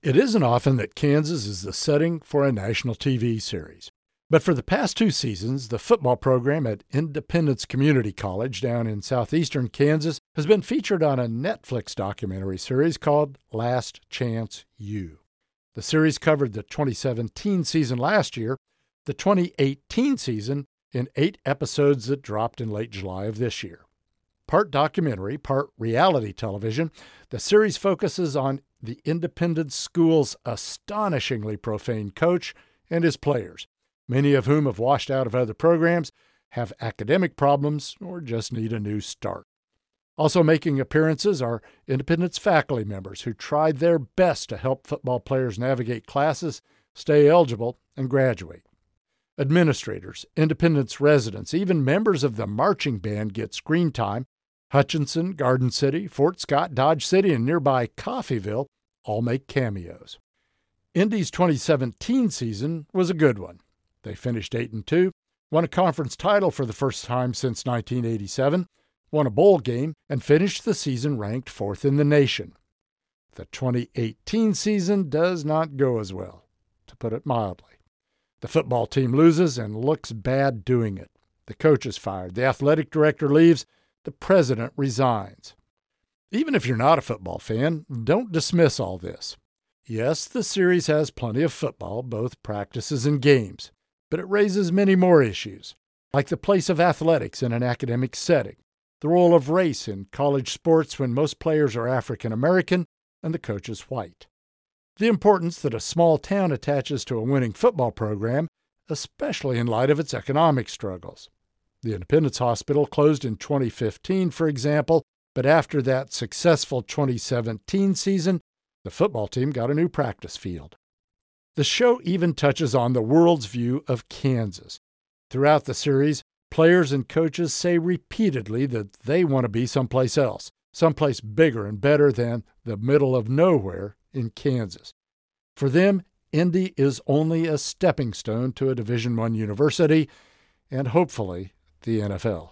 It isn't often that Kansas is the setting for a national TV series. But for the past 2 seasons, the football program at Independence Community College down in southeastern Kansas has been featured on a Netflix documentary series called Last Chance U. The series covered the 2017 season last year, the 2018 season in 8 episodes that dropped in late July of this year. Part documentary, part reality television, the series focuses on the Independence School's astonishingly profane coach and his players, many of whom have washed out of other programs, have academic problems, or just need a new start. Also making appearances are Independence faculty members who tried their best to help football players navigate classes, stay eligible, and graduate. Administrators, Independence residents, even members of the marching band get screen time. Hutchinson, Garden City, Fort Scott, Dodge City, and nearby Coffeyville all make cameos. Indy's 2017 season was a good one. They finished 8-2, won a conference title for the first time since 1987, won a bowl game, and finished the season ranked 4th in the nation. The 2018 season does not go as well, to put it mildly. The football team loses and looks bad doing it. The coach is fired, the athletic director leaves, the president resigns. Even if you're not a football fan, don't dismiss all this. Yes, the series has plenty of football, both practices and games, but it raises many more issues, like the place of athletics in an academic setting, the role of race in college sports when most players are African American and the coach is white, the importance that a small town attaches to a winning football program, especially in light of its economic struggles. The Independence Hospital closed in 2015, for example, but after that successful 2017 season, the football team got a new practice field. The show even touches on the world's view of Kansas. Throughout the series, players and coaches say repeatedly that they want to be someplace else, someplace bigger and better than the middle of nowhere in Kansas. For them, Indy is only a stepping stone to a Division I university and hopefully the NFL.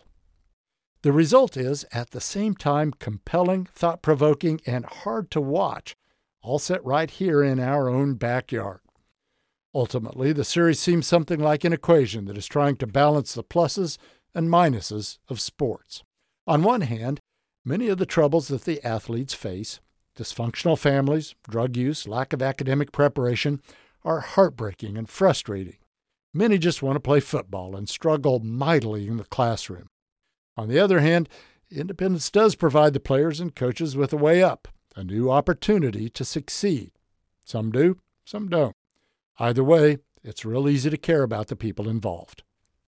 The result is, at the same time, compelling, thought-provoking, and hard to watch, all set right here in our own backyard. Ultimately, the series seems something like an equation that is trying to balance the pluses and minuses of sports. On one hand, many of the troubles that the athletes face, dysfunctional families, drug use, lack of academic preparation, are heartbreaking and frustrating. Many just want to play football and struggle mightily in the classroom. On the other hand, Independence does provide the players and coaches with a way up, a new opportunity to succeed. Some do, some don't. Either way, it's real easy to care about the people involved.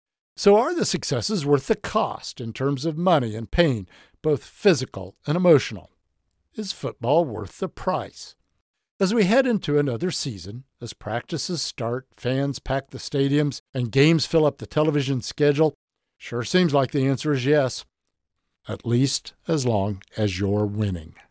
So are the successes worth the cost in terms of money and pain, both physical and emotional? Is football worth the price? As we head into another season, as practices start, fans pack the stadiums, and games fill up the television schedule, sure seems like the answer is yes. At least as long as you're winning.